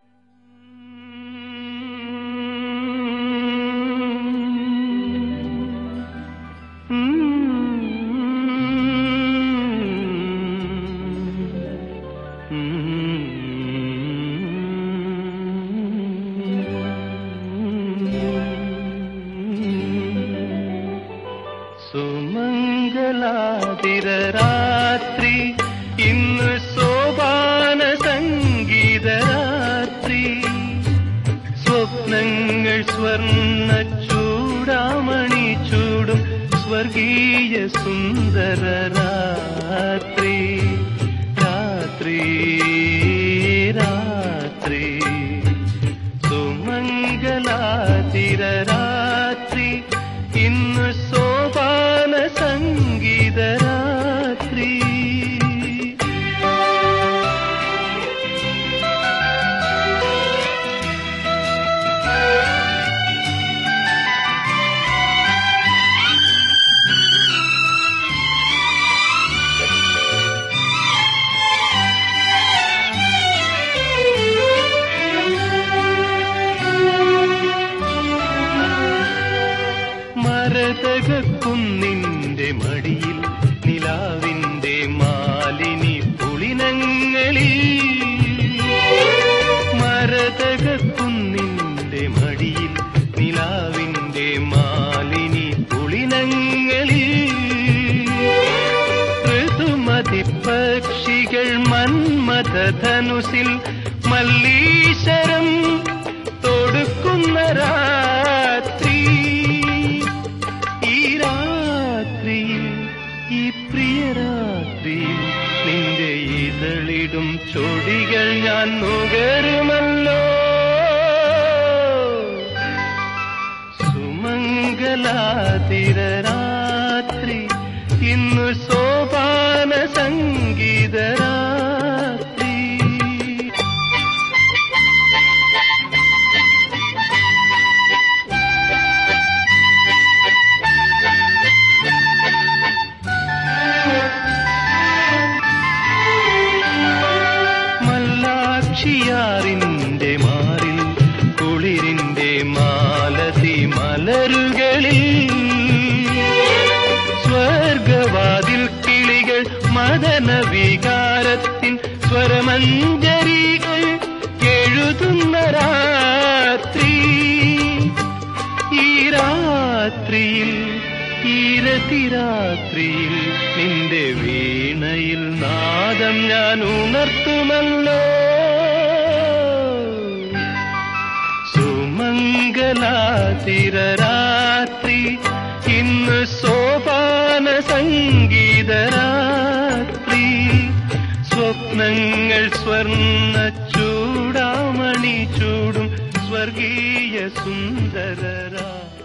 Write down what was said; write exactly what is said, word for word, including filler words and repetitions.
സുമംഗലാതിരരാത്രി ഇന്ന് സോപാന സംഗീതരാത്രി സ്വപ്നങ്ങൾ സ്വർണ്ണ ചൂടാമണി ചൂടും സ്വർഗീയ സുന്ദര രാത്രി രാത്രി രാത്രി സുമംഗലാതിരരാത്രി ഇന്ന് സോപാന സംഗീതരാത്രി മരതകക്കുന്നിന്റെ മടിയിൽ നിലാവിന്റെ മാലിനി പുളിനങ്ങളിൽ മരതകക്കുന്നിന്റെ മടിയിൽ നിലാവിന്റെ മാലിനി പുളിനങ്ങളിൽ ഋതുമതി പക്ഷികൾ മന്മഥധനുസിൽ മല്ലീശരം തൊടുക്കുന്ന രാത്രി ഈ പ്രിയരാത്രിയിൽ നിന്റെ ഇതളിടും ചൊടികൾ ഞാൻ നുകരുമല്ലോ സുമംഗലാതിരരാത്രി ഇന്നു സോപാന സംഗീതരാത്രി ിയാറിന്റെ മാറിൽ കുളിരിന്റെ മാലതി മലരുകളിൽ സ്വർഗവാതിൽ കിളികൾ മദന വികാരത്തിൻ സ്വരമഞ്ജരികൾ എഴുതുന്ന രാത്രി ഈ രാത്രിയിൽ ഈരതിരാത്രിയിൽ നിന്റെ വീണയിൽ നാദം ഞാൻ ഉണർത്തുമല്ലോ സുമംഗലാതിരരാത്രി ഇന്ന് സോപാന സംഗീതരാത്രി സ്വപ്നങ്ങൾ സ്വർണ്ണ ചൂടാമണി ചൂടും സ്വർഗീയ സുന്ദര